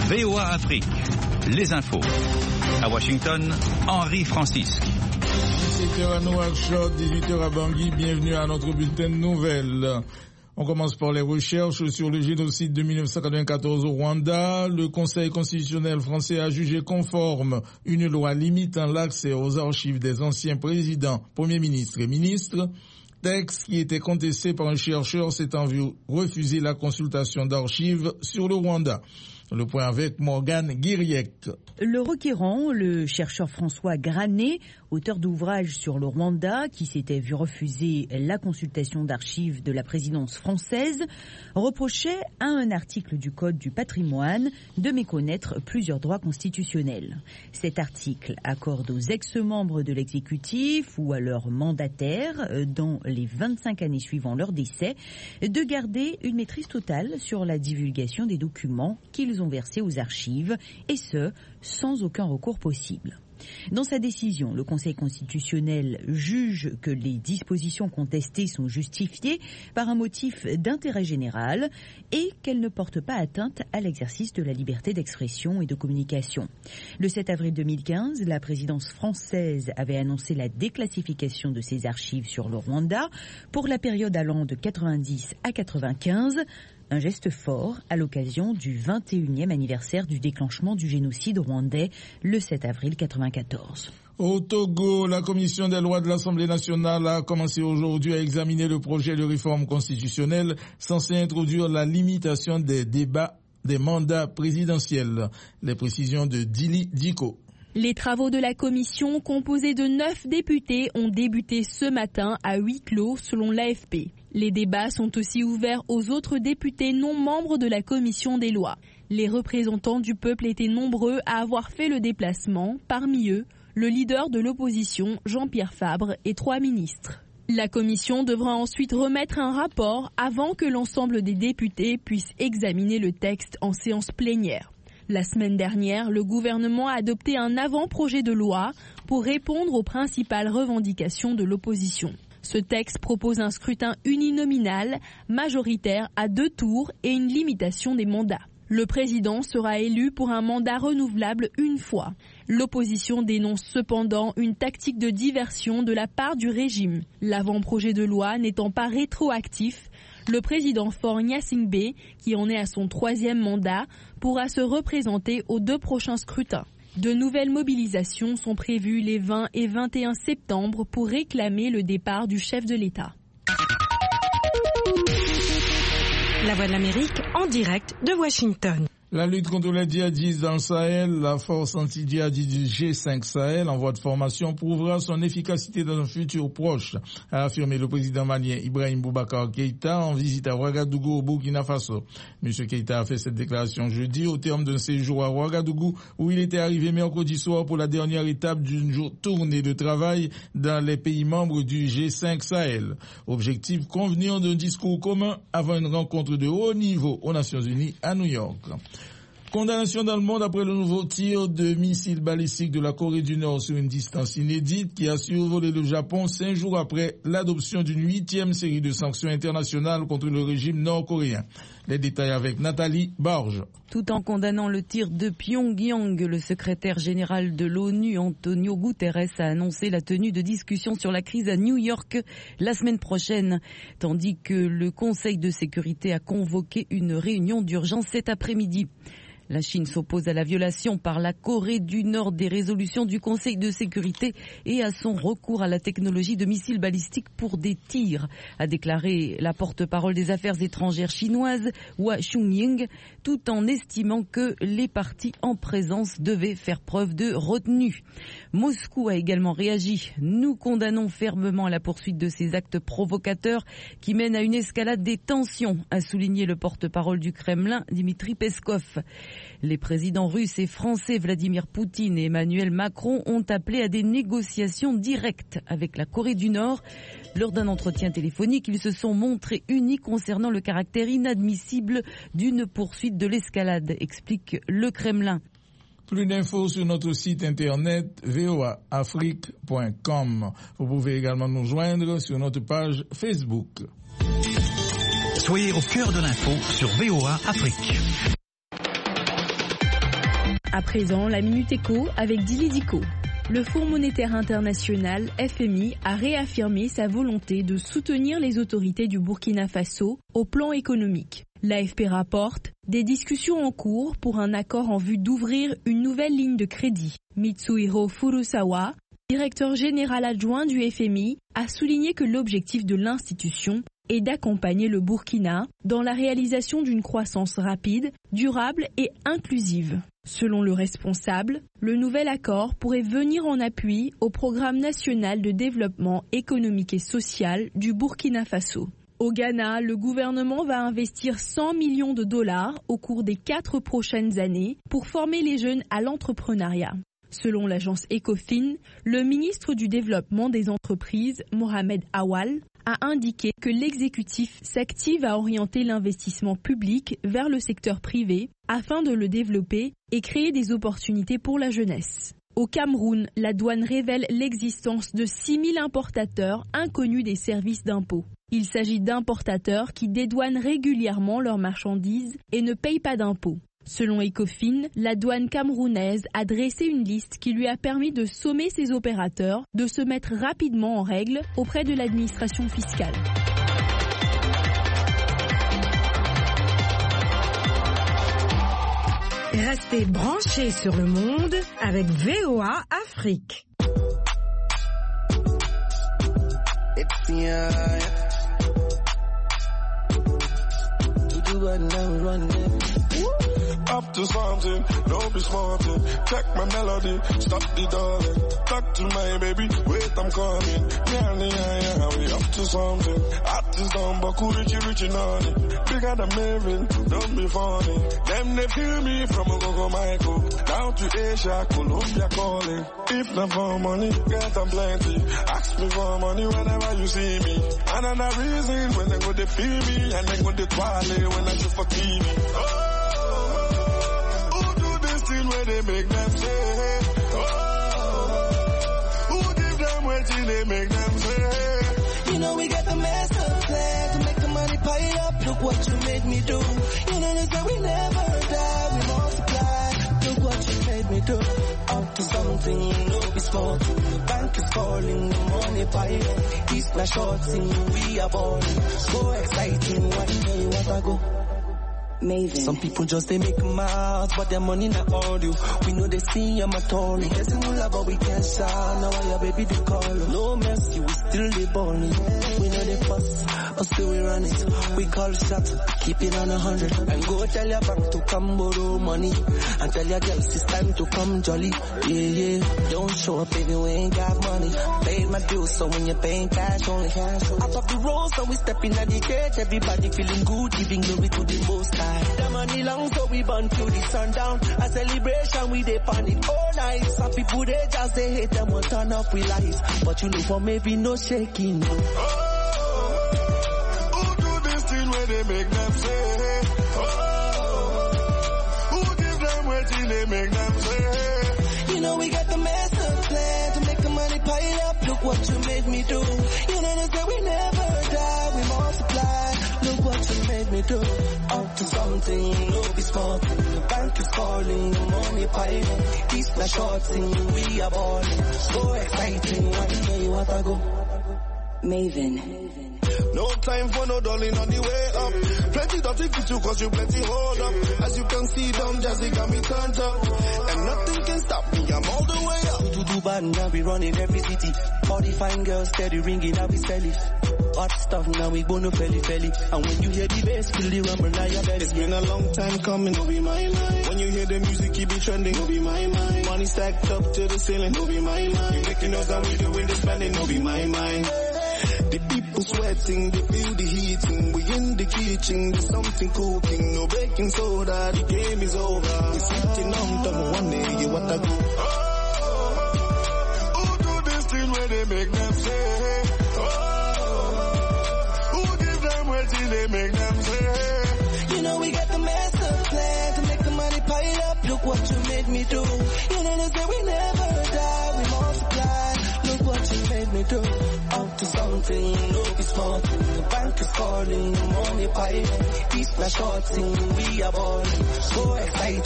VOA Afrique, les infos. À Washington, Henri Francisque. 17h à Nouakchott, 18h à Bangui, bienvenue à notre bulletin de nouvelles. On commence par les recherches sur le génocide de 1994 au Rwanda. Le Conseil constitutionnel français a jugé conforme une loi limitant l'accès aux archives des anciens présidents, premiers ministres et ministres. Texte qui était contesté par un chercheur s'étant vu refuser la consultation d'archives sur le Rwanda. Le point avec Morgane Guiriec. Le requérant, le chercheur François Granet, auteur d'ouvrages sur le Rwanda, qui s'était vu refuser la consultation d'archives de la présidence française, reprochait à un article du Code du patrimoine de méconnaître plusieurs droits constitutionnels. Cet article accorde aux ex-membres de l'exécutif ou à leurs mandataires, dans les 25 années suivant leur décès, de garder une maîtrise totale sur la divulgation des documents qu'ils ont versés aux archives, et ce, sans aucun recours possible. Dans sa décision, le Conseil constitutionnel juge que les dispositions contestées sont justifiées par un motif d'intérêt général et qu'elles ne portent pas atteinte à l'exercice de la liberté d'expression et de communication. Le 7 avril 2015, la présidence française avait annoncé la déclassification de ses archives sur le Rwanda pour la période allant de 90 à 95. Un geste fort à l'occasion du 21e anniversaire du déclenchement du génocide rwandais le 7 avril 1994. Au Togo, la commission des lois de l'Assemblée nationale a commencé aujourd'hui à examiner le projet de réforme constitutionnelle censé introduire la limitation des débats des mandats présidentiels. Les précisions de Dili Diko. Les travaux de la commission, composée de 9 députés, ont débuté ce matin à huis clos selon l'AFP. Les débats sont aussi ouverts aux autres députés non membres de la commission des lois. Les représentants du peuple étaient nombreux à avoir fait le déplacement, parmi eux le leader de l'opposition Jean-Pierre Fabre et 3 ministres. La commission devra ensuite remettre un rapport avant que l'ensemble des députés puissent examiner le texte en séance plénière. La semaine dernière, le gouvernement a adopté un avant-projet de loi pour répondre aux principales revendications de l'opposition. Ce texte propose un scrutin uninominal, majoritaire à 2 tours et une limitation des mandats. Le président sera élu pour un mandat renouvelable une fois. L'opposition dénonce cependant une tactique de diversion de la part du régime. L'avant-projet de loi n'étant pas rétroactif, le président Faure Gnassingbé, qui en est à son 3e mandat, pourra se représenter aux 2 prochains scrutins. De nouvelles mobilisations sont prévues les 20 et 21 septembre pour réclamer le départ du chef de l'État. La Voix de l'Amérique en direct de Washington. La lutte contre les djihadistes dans le Sahel, la force anti-djihadiste du G5 Sahel en voie de formation prouvera son efficacité dans un futur proche, a affirmé le président malien Ibrahim Boubacar Keïta en visite à Ouagadougou au Burkina Faso. M. Keïta a fait cette déclaration jeudi au terme d'un séjour à Ouagadougou où il était arrivé mercredi soir pour la dernière étape d'une tournée de travail dans les pays membres du G5 Sahel. Objectif, convenir d'un discours commun avant une rencontre de haut niveau aux Nations Unies à New York. Condamnation dans le monde après le nouveau tir de missiles balistiques de la Corée du Nord sur une distance inédite qui a survolé le Japon 5 jours après l'adoption d'une 8e série de sanctions internationales contre le régime nord-coréen. Les détails avec Nathalie Barge. Tout en condamnant le tir de Pyongyang, le secrétaire général de l'ONU, Antonio Guterres, a annoncé la tenue de discussions sur la crise à New York la semaine prochaine, tandis que le Conseil de sécurité a convoqué une réunion d'urgence cet après-midi. La Chine s'oppose à la violation par la Corée du Nord des résolutions du Conseil de sécurité et à son recours à la technologie de missiles balistiques pour des tirs, a déclaré la porte-parole des affaires étrangères chinoise, Hua Chunying, tout en estimant que les parties en présence devaient faire preuve de retenue. Moscou a également réagi. Nous condamnons fermement la poursuite de ces actes provocateurs qui mènent à une escalade des tensions, a souligné le porte-parole du Kremlin, Dmitri Peskov. Les présidents russes et français Vladimir Poutine et Emmanuel Macron ont appelé à des négociations directes avec la Corée du Nord. Lors d'un entretien téléphonique, ils se sont montrés unis concernant le caractère inadmissible d'une poursuite de l'escalade, explique le Kremlin. Plus d'infos sur notre site internet voaafrique.com. Vous pouvez également nous joindre sur notre page Facebook. Soyez au cœur de l'info sur VOA Afrique. À présent, la Minute Éco avec Dili Diko. Le Fonds monétaire international, FMI, a réaffirmé sa volonté de soutenir les autorités du Burkina Faso au plan économique. L'AFP rapporte des discussions en cours pour un accord en vue d'ouvrir une nouvelle ligne de crédit. Mitsuhiro Furusawa, directeur général adjoint du FMI, a souligné que l'objectif de l'institution est d'accompagner le Burkina dans la réalisation d'une croissance rapide, durable et inclusive. Selon le responsable, le nouvel accord pourrait venir en appui au programme national de développement économique et social du Burkina Faso. Au Ghana, le gouvernement va investir 100 millions de dollars au cours des 4 prochaines années pour former les jeunes à l'entrepreneuriat. Selon l'agence Ecofin, le ministre du Développement des entreprises, Mohamed Awal, a indiqué que l'exécutif s'active à orienter l'investissement public vers le secteur privé afin de le développer et créer des opportunités pour la jeunesse. Au Cameroun, la douane révèle l'existence de 6000 importateurs inconnus des services d'impôts. Il s'agit d'importateurs qui dédouanent régulièrement leurs marchandises et ne payent pas d'impôts. Selon Ecofin, la douane camerounaise a dressé une liste qui lui a permis de sommer ses opérateurs de se mettre rapidement en règle auprès de l'administration fiscale. Restez branchés sur le monde avec VOA Afrique. Up to something, don't be smarting. Check my melody, stop the darling. Talk to my baby, wait, I'm coming. Yeah, we up to something. Artists don't buckle, richy, naughty. Bigger than Maven, don't be funny. Them they feel me from Ogogo Michael. Down to Asia, Colombia calling. If not for money, get them plenty. Ask me for money whenever you see me. Another reason when they go to feel me, and they go to twirl when I shoot for TV. Where they make them say, who give them waiting they make them say. You know we got the master plan to make the money pile up. Look what you made me do. You know they say we never die, we multiply. Look what you made me do. Up to something, no be smart. The bank is calling, the money piling. This na short thing, we are balling. So exciting, one day what I go. Maven. Some people just they make mouths, but their money not all you. We know they see I'm a Tory. We get some love, but we can't shout. Now why your baby they call? No mercy, we still they balling. We know they fuss, but still we run it. We call shots, keep it on 100. And go tell your bank to come borrow money. And tell your girls it's time to come jolly. Yeah. Don't show up, baby, we ain't got money. Paid my dues, so when you're paying cash only. Out of the road, so we stepping at the gate. Everybody feeling good, giving glory to the most high. The money long, so we burn till the sundown. A celebration, we dey pan it all night. Some people they just they hate them, won't turn off with lights. But you know for maybe no shaking. Who do this thing where they make them say? Who give them waiting they make them say? You know we got the master plan to make the money pile up. Look what you made me do. You know they say we never die, we multiply. Look what you made me do. Up to something, no be smart. The bank is calling, the money piling. This na short thing, we are balling. So exciting, one day what I go. Maven. No time for no darling on the way up. Plenty to take you to cause you plenty hold up. As you can see, Don Jazzy got me turned up. And nothing can stop me, I'm all the way up. To Dubai, now we running every city. 40 fine girls steady ringing, now we sell it. Hot stuff, now we gonna felly. And when you hear the bass, feel the rumble, now you're better. It's been a long time coming, no be my mind. When you hear the music, keep it trending, no be my mind. Money stacked up to the ceiling, no be my mind. You making us and we doing the spending, no be my mind. The people sweating, they feel the heating. We in the kitchen, there's something cooking. No baking soda, the game is over. We sitting on top, one day you want to go. Who do this thing where they make them say? Who give them waiting they make them say? You know we got the master plan to make the money pile up. Look what you made me do. You know they say we never die, we multiply. Look what you made me do. Up to something, no be smart. The bank is calling, the money piling. This na short thing, we are balling. So excited.